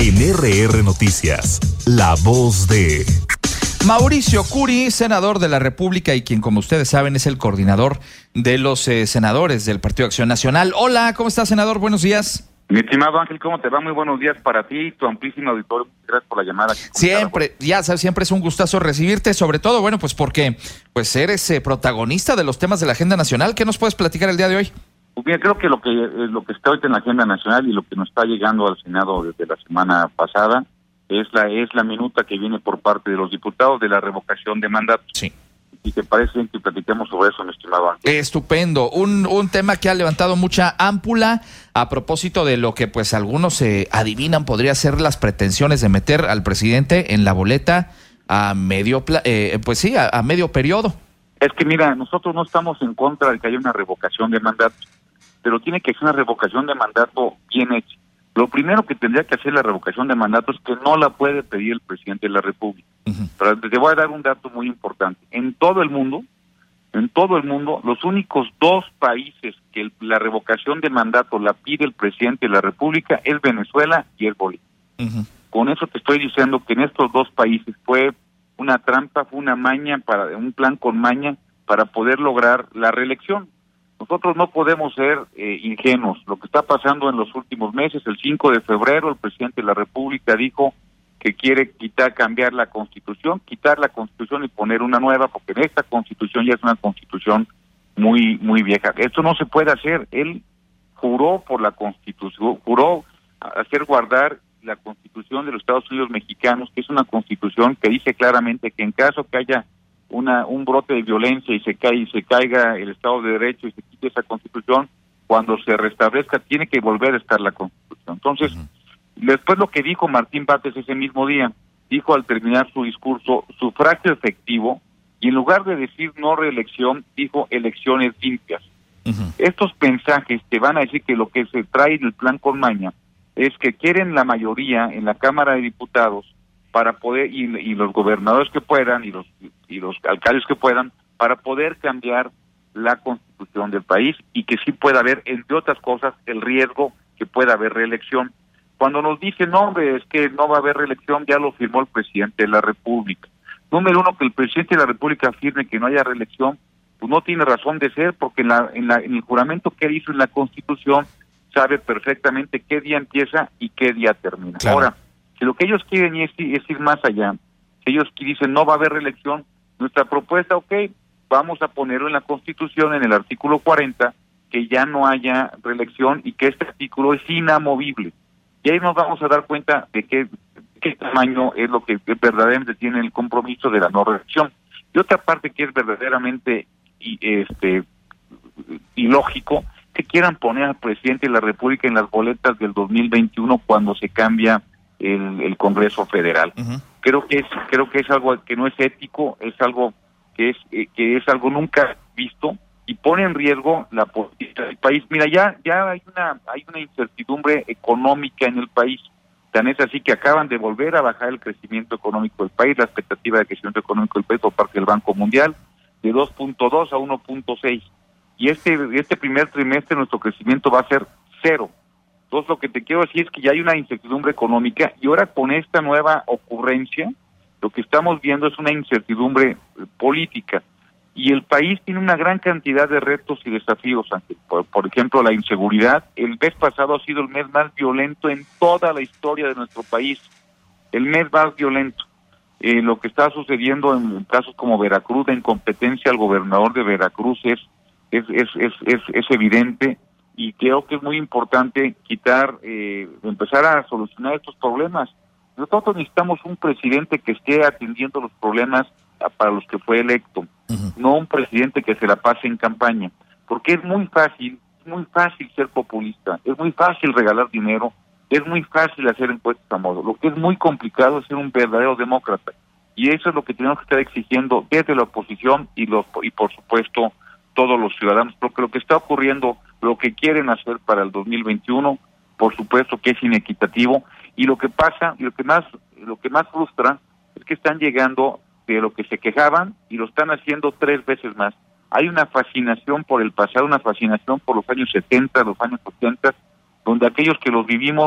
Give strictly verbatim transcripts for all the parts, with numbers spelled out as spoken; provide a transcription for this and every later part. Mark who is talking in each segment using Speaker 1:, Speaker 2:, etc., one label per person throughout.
Speaker 1: En R R Noticias, la voz de...
Speaker 2: Mauricio Curi, senador de la República y quien, como ustedes saben, es el coordinador de los eh, senadores del Partido Acción Nacional. Hola, ¿cómo estás, senador? Buenos días.
Speaker 3: Mi estimado Ángel, ¿cómo te va? Muy buenos días para ti y tu amplísimo auditorio. Gracias por la llamada.
Speaker 2: Siempre, ya sabes, siempre es un gustazo recibirte, sobre todo, bueno, pues porque pues eres eh, protagonista de los temas de la agenda nacional. ¿Qué nos puedes platicar el día de hoy?
Speaker 3: Pues bien, creo que lo que lo que está ahorita en la agenda nacional y lo que nos está llegando al Senado desde la semana pasada es la es la minuta que viene por parte de los diputados de la revocación de mandato.
Speaker 2: Sí.
Speaker 3: Y te parece bien que platiquemos sobre eso, mi estimado Ángel.
Speaker 2: Estupendo, un un tema que ha levantado mucha ámpula a propósito de lo que pues algunos eh, adivinan podría ser las pretensiones de meter al presidente en la boleta a medio pla- eh, pues sí, a, a medio periodo.
Speaker 3: Es que mira, nosotros no estamos en contra de que haya una revocación de mandato, pero tiene que ser una revocación de mandato bien hecha. Lo primero que tendría que hacer la revocación de mandato es que no la puede pedir el presidente de la República. Uh-huh. Pero te voy a dar un dato muy importante. En todo el mundo, en todo el mundo, los únicos dos países que el, la revocación de mandato la pide el presidente de la República es Venezuela y el Bolivia. Uh-huh. Con eso te estoy diciendo que en estos dos países fue una trampa, fue una maña, para un plan con maña para poder lograr la reelección. Nosotros no podemos ser eh, ingenuos. Lo que está pasando en los últimos meses, el cinco de febrero, el presidente de la República dijo que quiere quitar, cambiar la Constitución, quitar la Constitución y poner una nueva, porque esta Constitución ya es una Constitución muy muy vieja. Esto no se puede hacer. Él juró por la Constitución, juró hacer guardar la Constitución de los Estados Unidos mexicanos, que es una Constitución que dice claramente que en caso que haya una un brote de violencia y se cae y se caiga el Estado de Derecho y se quite esa Constitución, cuando se restablezca tiene que volver a estar la Constitución. Entonces, uh-huh. Después lo que dijo Martín Bates ese mismo día, dijo al terminar su discurso, sufragio efectivo, y en lugar de decir no reelección, dijo elecciones limpias. Uh-huh. Estos mensajes te van a decir que lo que se trae en el plan con maña es que quieren la mayoría en la Cámara de Diputados para poder, y, y los gobernadores que puedan, y los y los alcaldes que puedan, para poder cambiar la Constitución del país y que sí pueda haber, entre otras cosas, el riesgo que pueda haber reelección. Cuando nos dicen, no, hombre, es que no va a haber reelección, ya lo firmó el presidente de la República. Número uno, que el presidente de la República afirme que no haya reelección, pues no tiene razón de ser, porque en, la, en, la, en el juramento que él hizo en la Constitución, sabe perfectamente qué día empieza y qué día termina. Claro. Ahora, si lo que ellos quieren es, es ir más allá, si ellos dicen no va a haber reelección, nuestra propuesta, ok, vamos a ponerlo en la Constitución, en el artículo cuarenta, que ya no haya reelección y que este artículo es inamovible. Y ahí nos vamos a dar cuenta de qué, qué tamaño es lo que verdaderamente tiene el compromiso de la no reelección. Y otra parte que es verdaderamente y, este ilógico, que quieran poner al presidente de la República en las boletas del dos mil veintiuno cuando se cambia el, el Congreso Federal. Uh-huh. Creo que es creo que es algo que no es ético, es algo que es eh, que es algo nunca visto y pone en riesgo la política del país. Mira, ya ya hay una hay una incertidumbre económica en el país. Tan es así que acaban de volver a bajar el crecimiento económico del país, la expectativa de crecimiento económico del país por parte del Banco Mundial de dos punto dos a uno punto seis. Y este este primer trimestre nuestro crecimiento va a ser cero. Entonces lo que te quiero decir es que ya hay una incertidumbre económica y ahora con esta nueva ocurrencia lo que estamos viendo es una incertidumbre eh, política y el país tiene una gran cantidad de retos y desafíos. Por, por ejemplo, la inseguridad. El mes pasado ha sido el mes más violento en toda la historia de nuestro país, el mes más violento. Eh, lo que está sucediendo en casos como Veracruz, de incompetencia al gobernador de Veracruz es es es es es, es evidente. Y creo que es muy importante quitar, eh, empezar a solucionar estos problemas. Nosotros necesitamos un presidente que esté atendiendo los problemas para los que fue electo, uh-huh. No un presidente que se la pase en campaña, porque es muy fácil, es muy fácil ser populista, es muy fácil regalar dinero, es muy fácil hacer impuestos a modo. Lo que es muy complicado es ser un verdadero demócrata, y eso es lo que tenemos que estar exigiendo desde la oposición y los y por supuesto todos los ciudadanos, porque lo que está ocurriendo, lo que quieren hacer para el dos mil veintiuno, por supuesto que es inequitativo, y lo que pasa, y lo que más, lo que más frustra, es que están llegando de lo que se quejaban y lo están haciendo tres veces más. Hay una fascinación por el pasado, una fascinación por los años setenta, los años ochenta, donde aquellos que los vivimos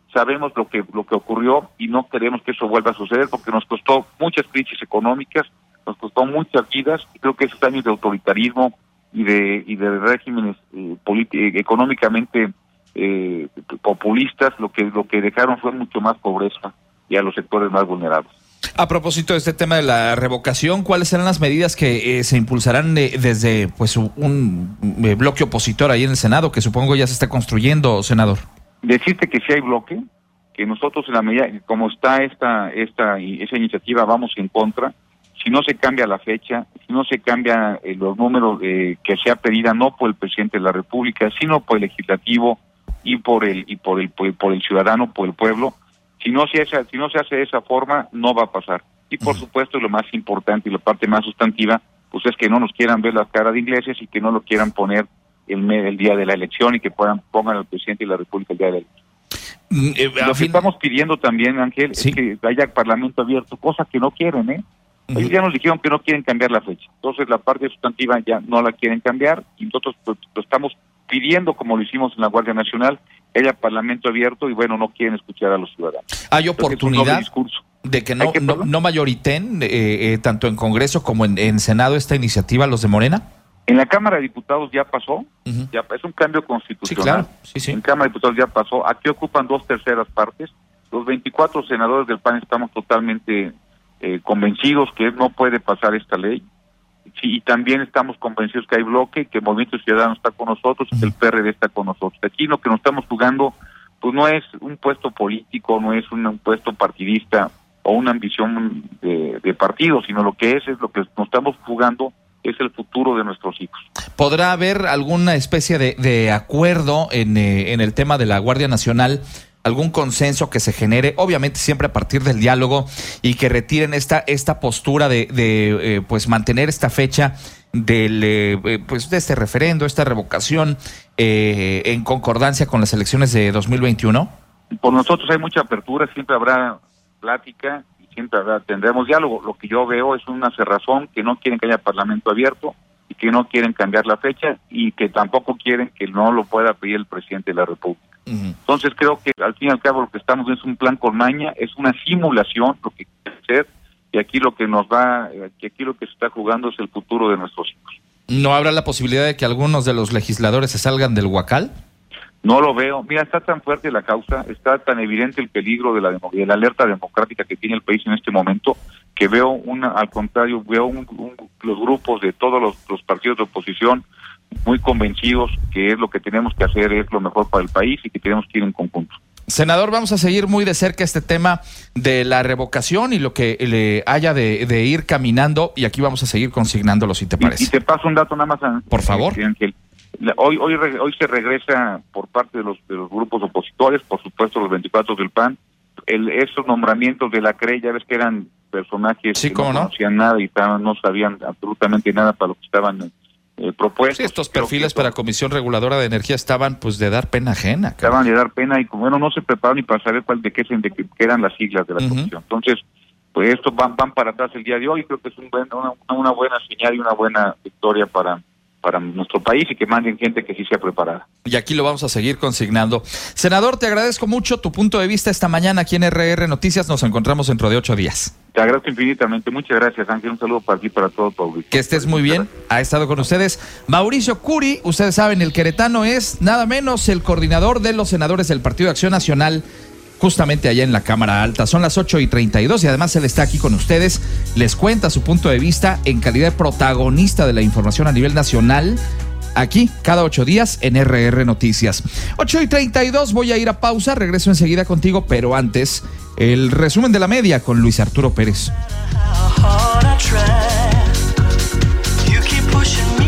Speaker 3: sabemos lo que lo que ocurrió y no queremos que eso vuelva a suceder porque nos costó muchas crisis económicas, nos costó muchas vidas y creo que esos años de autoritarismo y de y de regímenes eh, politi- económicamente eh, populistas lo que lo que dejaron fue mucho más pobreza y a los sectores más vulnerables.
Speaker 2: A propósito de este tema de la revocación, ¿cuáles serán las medidas que eh, se impulsarán eh, desde pues un eh, bloque opositor ahí en el Senado, que supongo ya se está construyendo, senador?
Speaker 3: Decirte que si hay bloque, que nosotros en la medida, como está esta esta esa iniciativa, vamos en contra. Si no se cambia la fecha, si no se cambia eh, los números eh, que sea pedida no por el presidente de la República, sino por el legislativo y por el y por el por el, por el ciudadano, por el pueblo. Si no se hace, si no se hace de esa forma, no va a pasar. Y por supuesto, lo más importante y la parte más sustantiva, pues es que no nos quieran ver las caras de ingleses y que no lo quieran poner el, el día de la elección y que puedan pongan al presidente de la República el día de la elección. Mm, eh, lo que fin... estamos pidiendo también, Ángel, ¿sí? Es que haya parlamento abierto, cosa que no quieren, ¿eh? Uh-huh. Ellos ya nos dijeron que no quieren cambiar la fecha. Entonces, la parte sustantiva ya no la quieren cambiar y nosotros pues, lo estamos pidiendo, como lo hicimos en la Guardia Nacional, que haya parlamento abierto y bueno, no quieren escuchar a los ciudadanos.
Speaker 2: ¿Hay oportunidad de que no, que, no, no mayoriten eh, eh, tanto en Congreso como en, en Senado esta iniciativa los de Morena?
Speaker 3: En la Cámara de Diputados ya pasó, uh-huh. ya es un cambio constitucional.
Speaker 2: Sí, claro. Sí, sí.
Speaker 3: En Cámara de Diputados ya pasó. Aquí ocupan dos terceras partes. Los veinticuatro senadores del P A N estamos totalmente eh, convencidos que no puede pasar esta ley. Sí, y también estamos convencidos que hay bloque, que el Movimiento Ciudadano está con nosotros, que el P R D está con nosotros. Aquí lo que nos estamos jugando, pues no es un puesto político, no es un, un puesto partidista o una ambición de, de partido, sino lo que es, es lo que nos estamos jugando, es el futuro de nuestros hijos.
Speaker 2: ¿Podrá haber alguna especie de, de acuerdo en, eh, en el tema de la Guardia Nacional? ¿Algún consenso que se genere, obviamente siempre a partir del diálogo, y que retiren esta esta postura de, de eh, pues mantener esta fecha del eh, pues de este referendo, esta revocación eh, en concordancia con las elecciones de dos mil veintiuno?
Speaker 3: Por nosotros hay mucha apertura, siempre habrá plática y siempre habrá, tendremos diálogo. Lo que yo veo es una cerrazón, que no quieren que haya parlamento abierto y que no quieren cambiar la fecha y que tampoco quieren que no lo pueda pedir el presidente de la República. Entonces creo que al fin y al cabo lo que estamos es un plan con maña, es una simulación lo que quiere hacer y aquí lo que nos va, que aquí lo que se está jugando es el futuro de nuestros hijos.
Speaker 2: ¿No habrá la posibilidad de que algunos de los legisladores se salgan del huacal?
Speaker 3: No lo veo. Mira, está tan fuerte la causa, está tan evidente el peligro de la, de la alerta democrática que tiene el país en este momento, que veo una, al contrario, veo un, un, los grupos de todos los, los partidos de oposición muy convencidos que es lo que tenemos que hacer, es lo mejor para el país y que tenemos que ir en conjunto.
Speaker 2: Senador, vamos a seguir muy de cerca este tema de la revocación y lo que le haya de, de ir caminando, y aquí vamos a seguir consignándolo, si te parece.
Speaker 3: Y, y te paso un dato nada más.
Speaker 2: Por favor.
Speaker 3: Ángel. Hoy, hoy, hoy se regresa por parte de los, de los grupos opositores, por supuesto los veinticuatro del P A N, el, esos nombramientos de la C R E, ya ves que eran personajes
Speaker 2: sí,
Speaker 3: que no,
Speaker 2: no
Speaker 3: conocían nada y estaban, no sabían absolutamente nada para lo que estaban eh, propuestos.
Speaker 2: Sí, estos perfiles para Comisión Reguladora de Energía estaban pues de dar pena ajena.
Speaker 3: Estaban de dar pena y como bueno, no se prepararon ni para saber cuál de qué, de qué eran las siglas de la uh-huh. comisión. Entonces, pues estos van, van para atrás el día de hoy, creo que es un buen, una, una buena señal y una buena victoria para... para nuestro país y que manden gente que sí sea preparada.
Speaker 2: Y aquí lo vamos a seguir consignando. Senador, te agradezco mucho tu punto de vista esta mañana aquí en R R Noticias. Nos encontramos dentro de ocho días.
Speaker 3: Te agradezco infinitamente. Muchas gracias, Ángel. Un saludo para ti y para todo tu auditorio.
Speaker 2: Que estés muy bien. Ha estado con ustedes Mauricio Curi. Ustedes saben, el queretano es nada menos el coordinador de los senadores del Partido de Acción Nacional, justamente allá en la Cámara Alta. Son las ocho y treinta y dos y además él está aquí con ustedes. Les cuenta su punto de vista en calidad de protagonista de la información a nivel nacional, aquí cada ocho días en R R Noticias. ocho y treinta y dos, voy a ir a pausa, regreso enseguida contigo, pero antes, el resumen de la media con Luis Arturo Pérez.
Speaker 4: You keep pushing me.